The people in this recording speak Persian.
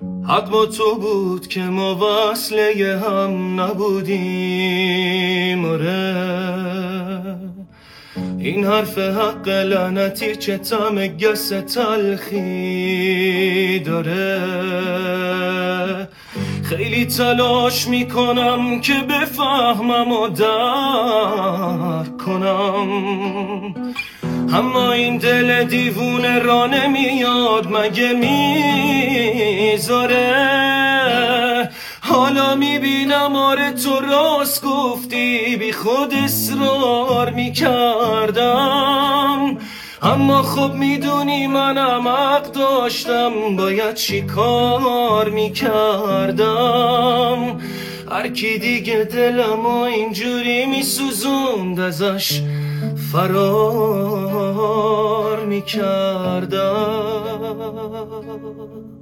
حق با تو بود که ما وصله هم نبودیم. آره این حرف حق لعنتی چه طعم گس تلخی داره. خیلی تلاش میکنم که بفهمم و درک کنم، اما این دل دیوونه را نمیاد مگه میذاره. حالا میبینم آره تو راست گفتی، بی خود اصرار میکردم، اما خب میدونی منم حق داشتم، باید چی کار میکردم. هرکی دیگه دلم اینجوری میسوزوند ازش فرار میکردم.